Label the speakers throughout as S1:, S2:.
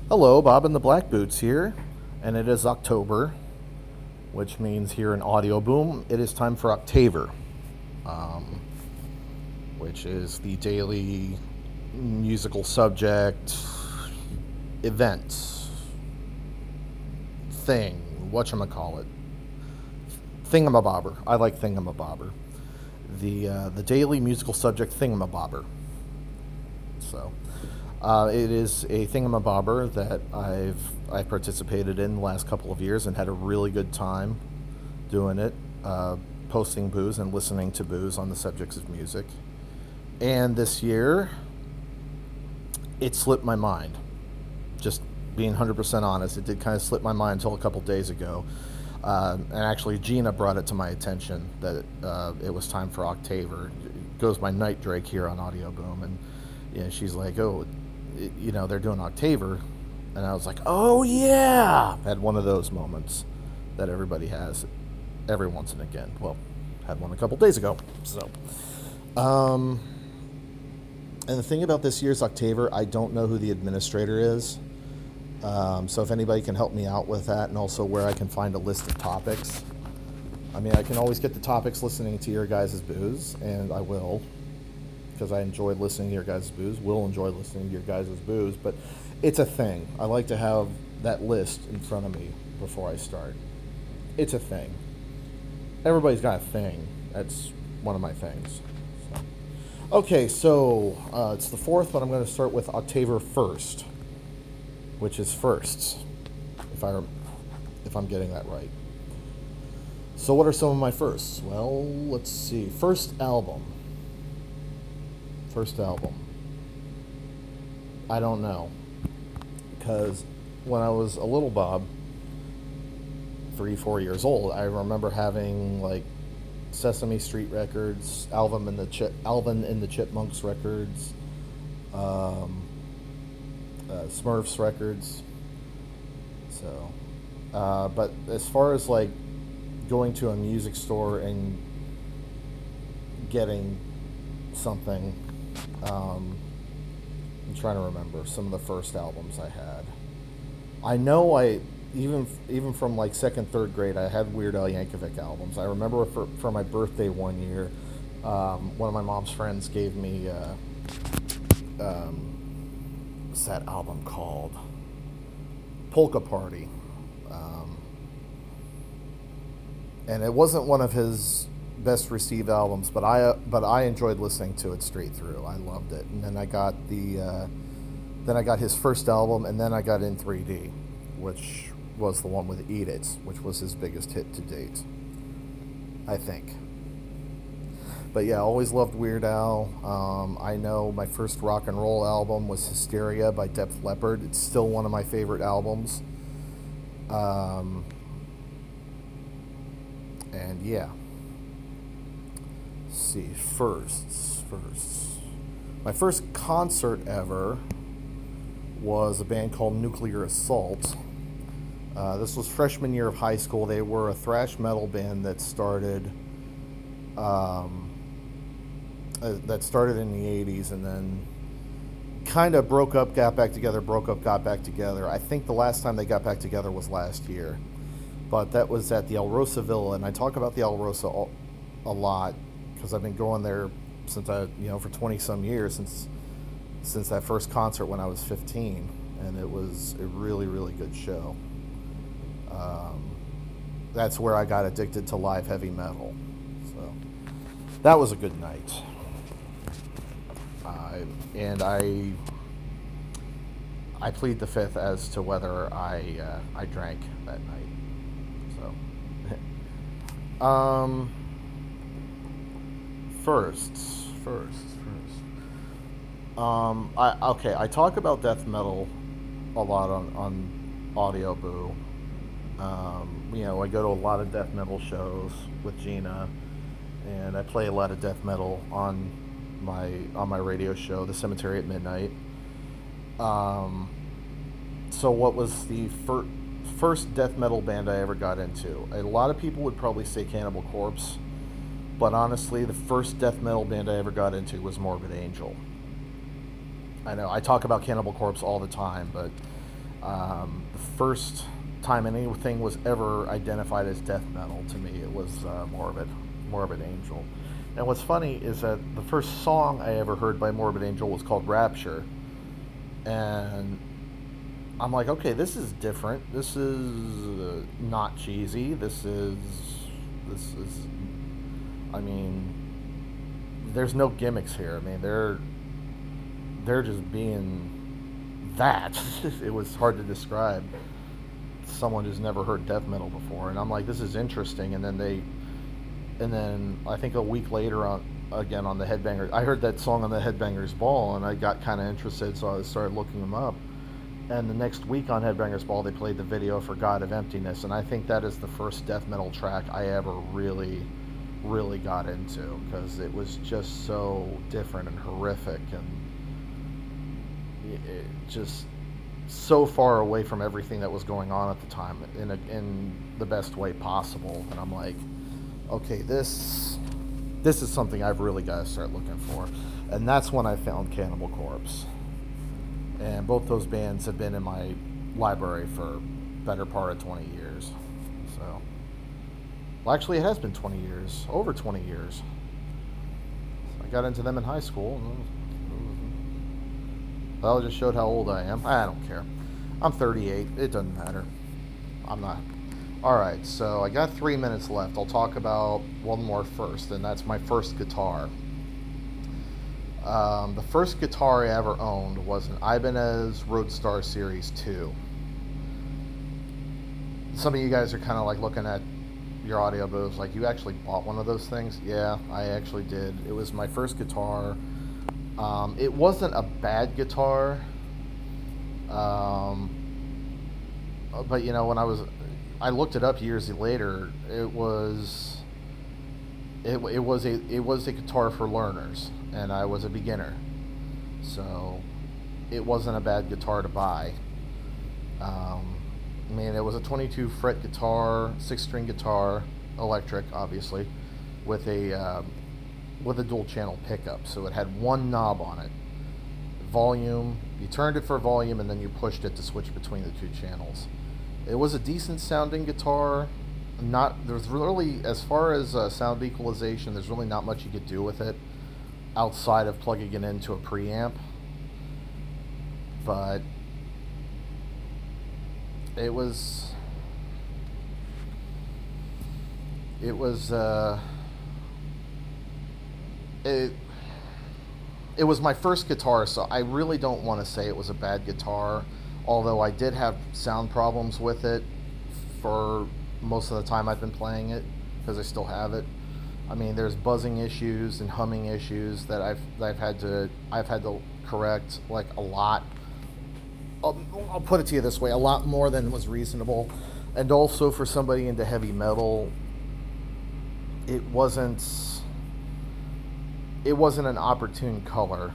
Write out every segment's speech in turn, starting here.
S1: Hello, Bob and the Black Boots here, and it is October, which means here in Audio Boom, it is time for Octaver, um, which is the daily musical subject event thing, whatchamacallit, thingamabobber. I like thingamabobber. The daily musical subject thingamabobber. So, it is a thingamabobber that I've participated in the last couple of years and had a really good time doing it, posting booze and listening to booze on the subjects of music. And this year, it slipped my mind. Just being 100% honest, it did kind of slip my mind until a couple days ago. And actually, Gina brought it to my attention that it was time for Octaver. It goes by Night Drake here on Audio Boom, and she's like, "Oh, they're doing Octaver," and I was like, "Oh yeah!" Had one of those moments that everybody has every once and again. Well, had one a couple days ago. So, um, and the thing about this year's Octaver, I don't know who the administrator is. So if anybody can help me out with that, and also where I can find a list of topics. I mean, I can always get the topics listening to your guys' booze, and I will, because I enjoy listening to your guys' booze. Will enjoy listening to your guys' booze, but it's a thing. I like to have that list in front of me before I start. It's a thing. Everybody's got a thing. That's one of my things. So. Okay, so it's the fourth, but I'm going to start with Octaver first, which is firsts, if I'm getting that right. So what are some of my firsts? Well, let's see. First album. I don't know, because when I was a little Bob, 3, 4 years old, I remember having like Sesame Street records, Alvin and the Chipmunks records, Smurfs records. So, but as far as like going to a music store and getting something, I'm trying to remember some of the first albums I had. I know I even from like second, third grade, I had Weird Al Yankovic albums. I remember for my birthday one year, one of my mom's friends gave me what's that album called? Polka Party. And it wasn't one of his best received albums, but I enjoyed listening to it straight through. I loved it. And then I got his first album, and then I got In 3D, which was the one with Eat It, which was his biggest hit to date, I think. But yeah, always loved Weird Al. I know my first rock and roll album was Hysteria by Def Leppard. It's still one of my favorite albums. And yeah. Let's see, firsts. My first concert ever was a band called Nuclear Assault. This was freshman year of high school. They were a thrash metal band that started in the 80s, and then kind of broke up, got back together, got back together. I think the last time they got back together was last year. But that was at the El Rosa Villa, and I talk about the El Rosa a lot because I've been going there since for 20 some years, since that first concert when I was 15, and it was a really, really good show. That's where I got addicted to live heavy metal. So that was a good night. And I plead the fifth as to whether I drank that night. So, firsts. I talk about death metal a lot on Audio Boo. I go to a lot of death metal shows with Gina, and I play a lot of death metal on my radio show, The Cemetery at Midnight. So what was the first death metal band I ever got into? A lot of people would probably say Cannibal Corpse, but honestly, the first death metal band I ever got into was Morbid Angel. I know I talk about Cannibal Corpse all the time, but The first time anything was ever identified as death metal to me, it was Morbid Angel. And what's funny is that the first song I ever heard by Morbid Angel was called Rapture, and I'm like, okay, this is different. This is not cheesy. This is. I mean, there's no gimmicks here. I mean, they're just being that. It was hard to describe someone who's never heard death metal before, and I'm like, this is interesting. And then I think a week later again on the Headbanger, I heard that song on the Headbangers Ball, and I got kind of interested, so I started looking them up. And the next week on Headbangers Ball, they played the video for God of Emptiness, and I think that is the first death metal track I ever really got into, because it was just so different and horrific, and it just so far away from everything that was going on at the time in the best way possible. And I'm like, okay, this is something I've really got to start looking for. And that's when I found Cannibal Corpse. And both those bands have been in my library for better part of 20 years. So, well, actually, it has been 20 years, over 20 years. I got into them in high school. Well, it just showed how old I am. I don't care. I'm 38. It doesn't matter. I'm not. Alright, so I got 3 minutes left. I'll talk about one more first, and that's my first guitar. The first guitar I ever owned was an Ibanez Roadstar Series 2. Some of you guys are kind of like looking at your audio booths like, you actually bought one of those things? Yeah, I actually did. It was my first guitar. It wasn't a bad guitar. But you know, when I looked it up years later, it was a guitar for learners, and I was a beginner, so it wasn't a bad guitar to buy. I mean, it was a 22 fret guitar, 6-string guitar, electric, obviously, with a dual channel pickup. So it had one knob on it, volume. You turned it for volume, and then you pushed it to switch between the two channels. It was a decent sounding guitar. There's really, as far as sound equalization, there's really not much you could do with it outside of plugging it into a preamp. But it was my first guitar, so I really don't want to say it was a bad guitar, although I did have sound problems with it for most of the time I've been playing it, because I still have it. I mean, there's buzzing issues and humming issues that I've had to correct, like, a lot. I'll put it to you this way, a lot more than was reasonable. And also, for somebody into heavy metal, it wasn't an opportune color.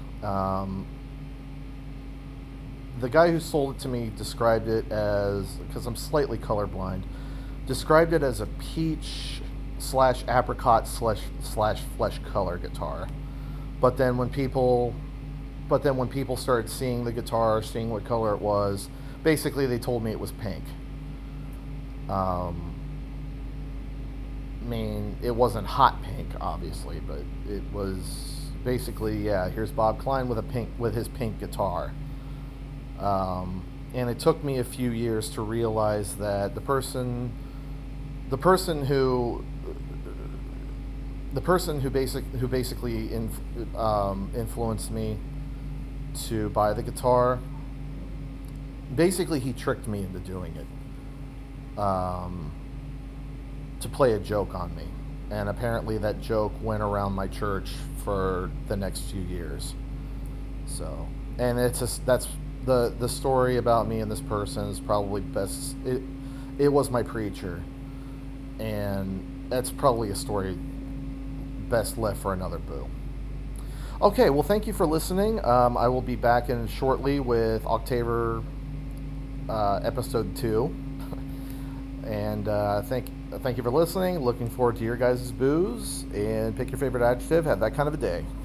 S1: The guy who sold it to me described it as, because I'm slightly colorblind, described it as a peach / apricot / flesh color guitar. But then when people started seeing the guitar, seeing what color it was, basically they told me it was pink. I mean, it wasn't hot pink, obviously, but it was basically, yeah, here's Bob Klein with his pink guitar. And it took me a few years to realize that the person who basically influenced me to buy the guitar, basically he tricked me into doing it, to play a joke on me, and apparently that joke went around my church for the next few years. So, and that's the story about me and this person is probably best. It was my preacher, and that's probably a story best left for another boo. Okay, well, thank you for listening. I will be back in shortly with October episode 2. And thank you for listening. Looking forward to your guys' boos. And pick your favorite adjective. Have that kind of a day.